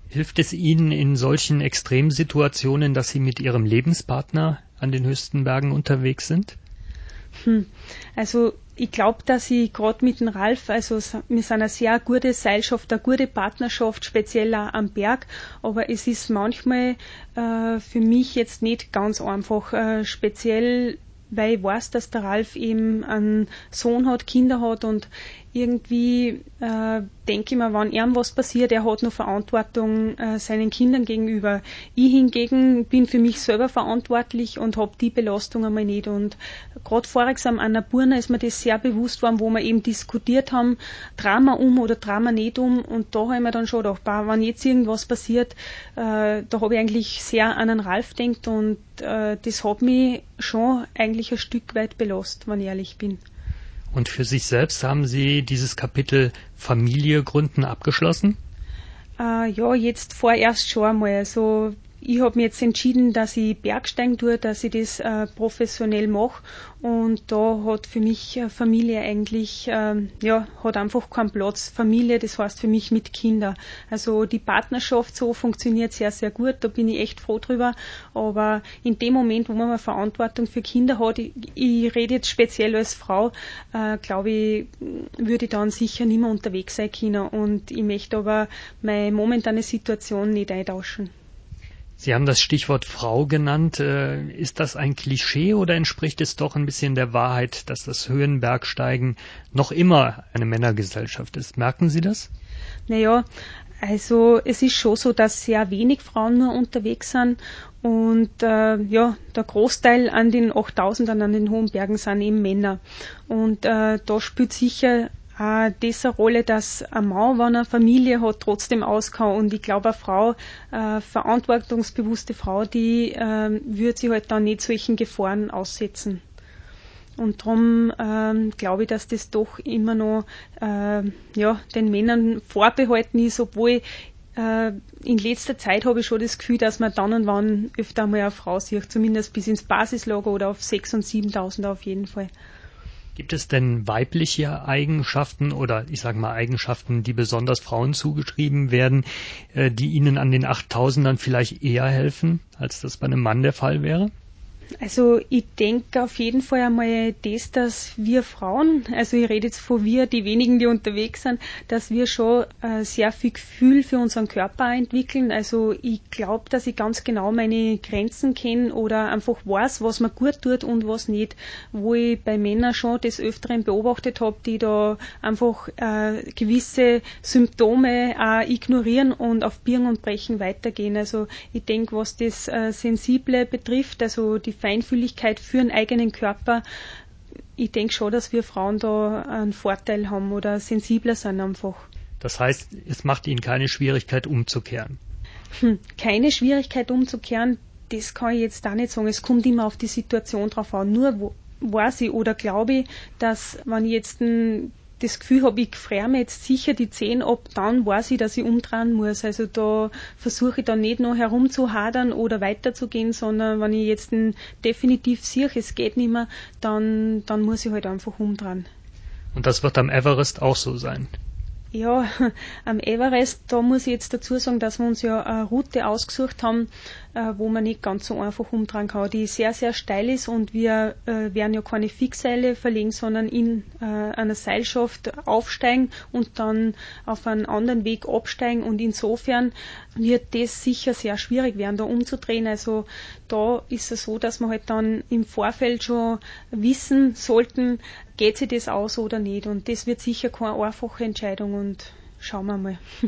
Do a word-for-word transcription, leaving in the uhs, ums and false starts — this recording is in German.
Hilft es Ihnen in solchen Extremsituationen, dass Sie mit Ihrem Lebenspartner an den höchsten Bergen unterwegs sind? Hm. Also ich glaube, dass ich gerade mit dem Ralf, also wir sind eine sehr gute Seilschaft, eine gute Partnerschaft, speziell auch am Berg, aber es ist manchmal äh, für mich jetzt nicht ganz einfach, äh, speziell weil ich weiß, dass der Ralf eben einen Sohn hat, Kinder hat und irgendwie äh, denke ich mir, wenn ihm was passiert, er hat noch Verantwortung äh, seinen Kindern gegenüber. Ich hingegen bin für mich selber verantwortlich und habe die Belastung einmal nicht. Und gerade voriges am Annapurna ist mir das sehr bewusst worden, wo wir eben diskutiert haben, Drama um oder Drama nicht um. Und da habe ich mir dann schon gedacht, bah, wenn jetzt irgendwas passiert, äh, da habe ich eigentlich sehr an den Ralf gedacht und äh, das hat mich schon eigentlich ein Stück weit belastet, wenn ich ehrlich bin. Und für sich selbst haben Sie dieses Kapitel Familie gründen abgeschlossen? Äh, ja, jetzt vorerst schon einmal. Also ich habe mir jetzt entschieden, dass ich Bergsteigen tue, dass ich das äh, professionell mache und da hat für mich äh, Familie eigentlich, äh, ja, hat einfach keinen Platz. Familie, das heißt für mich mit Kindern. Also die Partnerschaft so funktioniert sehr, sehr gut, da bin ich echt froh drüber, aber in dem Moment, wo man eine Verantwortung für Kinder hat, ich, ich rede jetzt speziell als Frau, äh, glaube ich, würde ich dann sicher nicht mehr unterwegs sein können und ich möchte aber meine momentane Situation nicht eintauschen. Sie haben das Stichwort Frau genannt. Ist das ein Klischee oder entspricht es doch ein bisschen der Wahrheit, dass das Höhenbergsteigen noch immer eine Männergesellschaft ist? Merken Sie das? Naja, also es ist schon so, dass sehr wenig Frauen nur unterwegs sind und äh, ja, der Großteil an den achttausendern an den hohen Bergen sind eben Männer. Und äh, da spielt sicher auch das eine Rolle, dass ein Mann, wenn er Familie hat, trotzdem aus kann. Und ich glaube, eine Frau, eine verantwortungsbewusste Frau, die äh, würde sich halt dann nicht solchen Gefahren aussetzen. Und darum ähm, glaube ich, dass das doch immer noch äh, ja, den Männern vorbehalten ist, obwohl äh, in letzter Zeit habe ich schon das Gefühl, dass man dann und wann öfter mal eine Frau sieht, zumindest bis ins Basislager oder auf sechstausend und siebentausend auf jeden Fall. Gibt es denn weibliche Eigenschaften oder ich sage mal Eigenschaften, die besonders Frauen zugeschrieben werden, die ihnen an den achttausendern vielleicht eher helfen, als das bei einem Mann der Fall wäre? Also ich denke auf jeden Fall einmal das, dass wir Frauen, also ich rede jetzt von wir, die wenigen, die unterwegs sind, dass wir schon äh, sehr viel Gefühl für unseren Körper entwickeln. Also ich glaube, dass ich ganz genau meine Grenzen kenne oder einfach weiß, was mir gut tut und was nicht. Wo ich bei Männern schon des Öfteren beobachtet habe, die da einfach äh, gewisse Symptome äh, ignorieren und auf Biegen und Brechen weitergehen. Also ich denke, was das äh, Sensible betrifft, also die Feinfühligkeit für den eigenen Körper, ich denke schon, dass wir Frauen da einen Vorteil haben oder sensibler sind einfach. Das heißt, es macht Ihnen keine Schwierigkeit umzukehren? Hm, keine Schwierigkeit umzukehren, das kann ich jetzt da nicht sagen. Es kommt immer auf die Situation drauf an. Nur wo, weiß ich oder glaube ich, dass wenn ich jetzt ein das Gefühl habe, ich friere mir jetzt sicher die Zehen ab, dann weiß ich, dass ich umdrehen muss. Also da versuche ich dann nicht noch herumzuhadern oder weiterzugehen, sondern wenn ich jetzt definitiv sehe, es geht nicht mehr, dann, dann muss ich halt einfach umdrehen. Und das wird am Everest auch so sein? Ja, am Everest, da muss ich jetzt dazu sagen, dass wir uns ja eine Route ausgesucht haben, äh, wo man nicht ganz so einfach umdrehen kann, die sehr, sehr steil ist und wir äh, werden ja keine Fixseile verlegen, sondern in äh, einer Seilschaft aufsteigen und dann auf einen anderen Weg absteigen und insofern wird das sicher sehr schwierig werden, da umzudrehen. Also da ist es so, dass wir halt dann im Vorfeld schon wissen sollten, geht sich das aus oder nicht und das wird sicher keine einfache Entscheidung und schauen wir mal.